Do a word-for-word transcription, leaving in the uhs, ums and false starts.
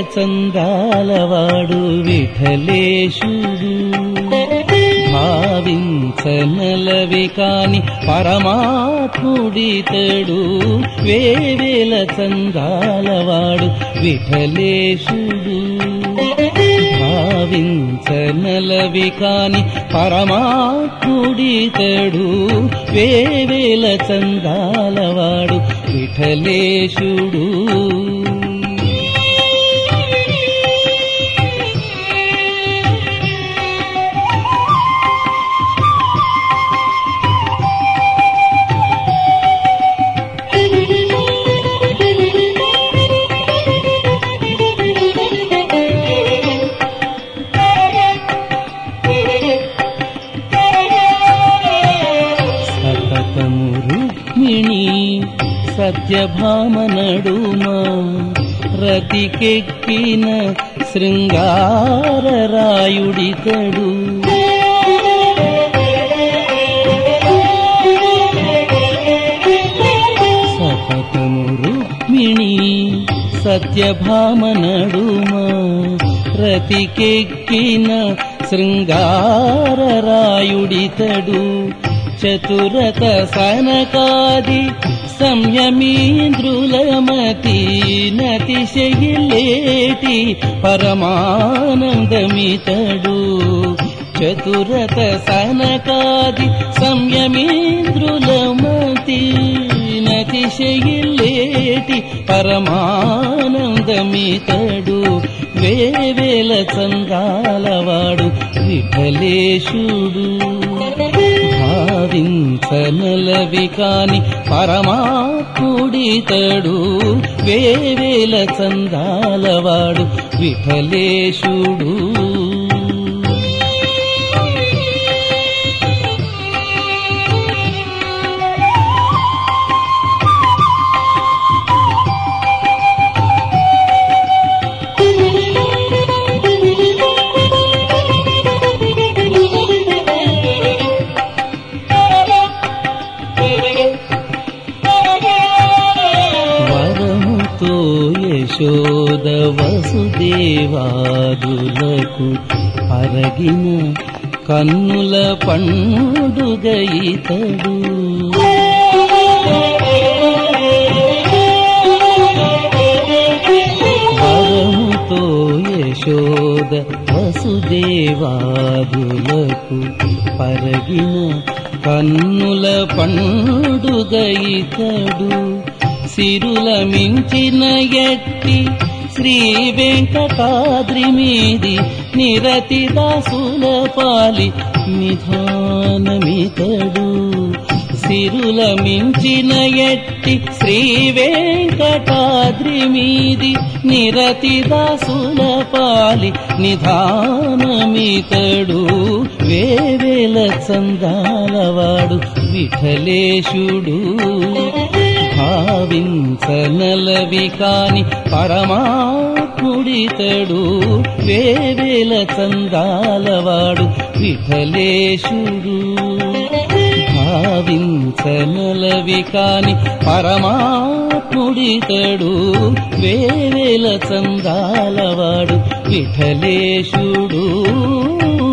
చందాలవాడు విఠలేశుడు. భావించనలవి కాని పరమాత్ముడితడు వేవేల చందాలవాడు విఠలేశుడు. భావించనలవి కాని పరమాత్ముడితడు వేవేల చందాలవాడు విఠలేశుడు. సత్యభామ నడుమ రతికెక్కిన శృంగారరాయుడితడు. సతతము రుక్మిణి సత్యభామ నడుమ రతికెక్కిన శృంగారరాయుడితడు. చతురత సనకాది సంయమీంద్రులమతి నతిశయిలేటి పరమానందమితడు. చతురత సనకాది సంయమీంద్రులమతి నతిశయిలేటి పరమానందమితడు వేవేల చందాలవాడు విఠలేశుడు. భావించనలవి కాని పరమాత్ముడితడు వేవేల చందాలవాడు విఠలేశుడు. యశోద వసుదేవాదులకు పరగిన కన్నుల పండుగ ఇతడు. వరముతో యశోద వసుదేవాదులకు పరగిన కన్నుల పండుగ ఇతడు. సిరుల మించిన ఎట్టి శ్రీ వెంకటాద్రి మీది నిరతి దాసుల పాలి నిధానమితడు. సిరుల మించిన ఎట్టి శ్రీ వెంకటాద్రి మీది నిరతి దాసుల పాలి నిధానమితడు వేవేల చందాలవాడు విఠలేశుడు. భావించనలవి కాని పరమాత్ముడితడు వేవేల చందాలవాడు విఠలేశుడు. భావించనలవి కాని పరమాత్ముడితడు వేవేల చందాలవాడు విఠలేశుడు.